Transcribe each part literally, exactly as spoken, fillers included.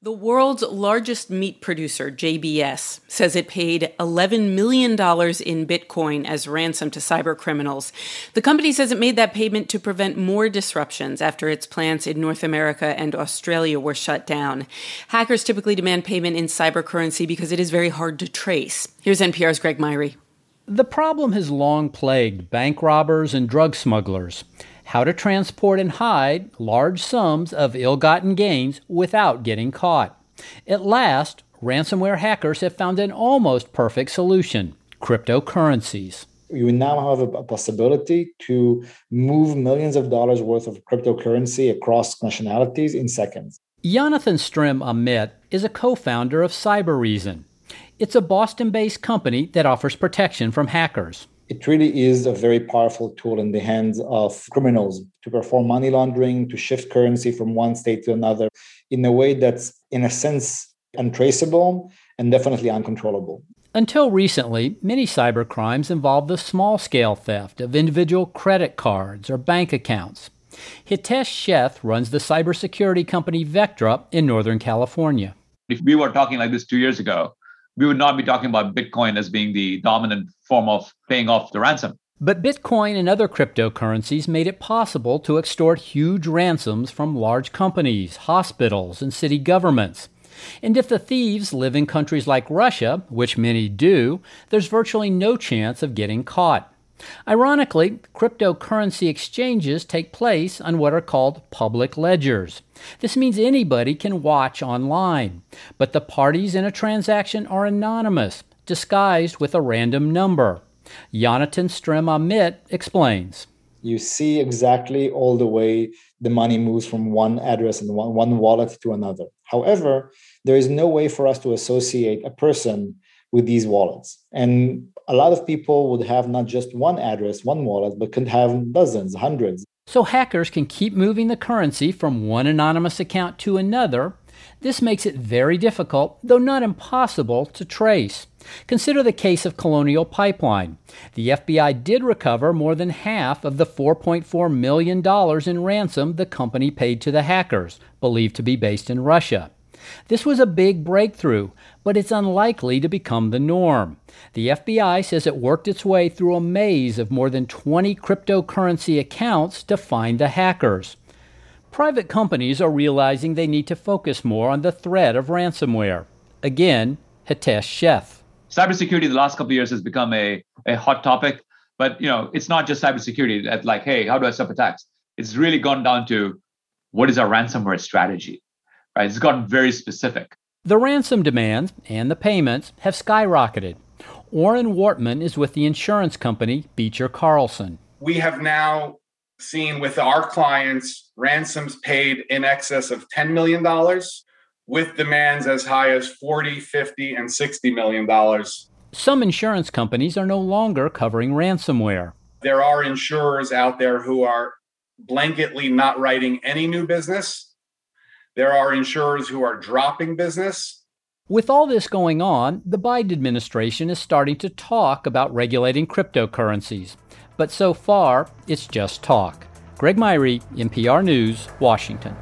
The world's largest meat producer, J B S, says it paid eleven million dollars in Bitcoin as ransom to cybercriminals. The company says it made that payment to prevent more disruptions after its plants in North America and Australia were shut down. Hackers typically demand payment in cybercurrency because it is very hard to trace. Here's N P R's Greg Myrie. The problem has long plagued bank robbers and drug smugglers. How to transport and hide large sums of ill-gotten gains without getting caught. At last, ransomware hackers have found an almost perfect solution: cryptocurrencies. You now have a possibility to move millions of dollars worth of cryptocurrency across nationalities in seconds. Jonathan Strem-Amit is a co-founder of Cybereason. It's a Boston-based company that offers protection from hackers. It really is a very powerful tool in the hands of criminals to perform money laundering, to shift currency from one state to another in a way that's, in a sense, untraceable and definitely uncontrollable. Until recently, many cybercrimes involved the small-scale theft of individual credit cards or bank accounts. Hitesh Sheth runs the cybersecurity company Vectra in Northern California. If we were talking like this two years ago, we would not be talking about Bitcoin as being the dominant form of paying off the ransom. But Bitcoin and other cryptocurrencies made it possible to extort huge ransoms from large companies, hospitals, and city governments. And if the thieves live in countries like Russia, which many do, there's virtually no chance of getting caught. Ironically, cryptocurrency exchanges take place on what are called public ledgers. This means anybody can watch online, but the parties in a transaction are anonymous, disguised with a random number. Jonathan Strem-Amit explains. You see exactly all the way the money moves from one address and one, one wallet to another. However, there is no way for us to associate a person with these wallets. And a lot of people would have not just one address, one wallet, but could have dozens, hundreds. So hackers can keep moving the currency from one anonymous account to another. This makes it very difficult, though not impossible, to trace. Consider the case of Colonial Pipeline. The F B I did recover more than half of the four point four million dollars in ransom the company paid to the hackers, believed to be based in Russia. This was a big breakthrough, but it's unlikely to become the norm. The F B I says it worked its way through a maze of more than twenty cryptocurrency accounts to find the hackers. Private companies are realizing they need to focus more on the threat of ransomware. Again, Hitesh Sheth. Cybersecurity the last couple of years has become a, a hot topic, but you know, it's not just cybersecurity that like, hey, how do I stop attacks? It's really gone down to what is our ransomware strategy, right? It's gotten very specific. The ransom demands and the payments have skyrocketed. Orrin Wortman is with the insurance company Beecher Carlson. We have now seen with our clients ransoms paid in excess of ten million dollars with demands as high as forty, fifty, and sixty million dollars. Some insurance companies are no longer covering ransomware. There are insurers out there who are blanketly not writing any new business. There are insurers who are dropping business. With all this going on, the Biden administration is starting to talk about regulating cryptocurrencies. But so far, it's just talk. Greg Myrie, N P R News, Washington.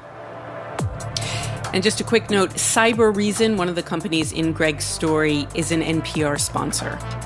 And just a quick note, Cybereason, one of the companies in Greg's story, is an N P R sponsor.